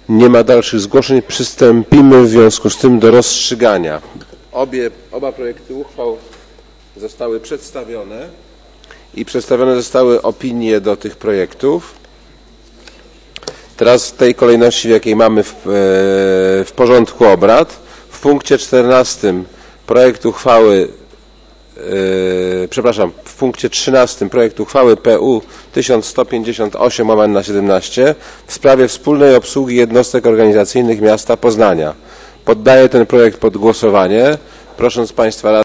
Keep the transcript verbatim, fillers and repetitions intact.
Nie ma dalszych zgłoszeń. Przystąpimy w związku z tym do rozstrzygania. Obie, oba projekty uchwał zostały przedstawione i przedstawione zostały opinie do tych projektów. Teraz w tej kolejności, w jakiej mamy w, w porządku obrad, w punkcie czternastym projekt uchwały, yy, przepraszam, w punkcie trzynastym projekt uchwały P U tysiąc sto pięćdziesiąt osiem łamane na siedemnaście w sprawie wspólnej obsługi jednostek organizacyjnych miasta Poznania. Poddaję ten projekt pod głosowanie, prosząc Państwa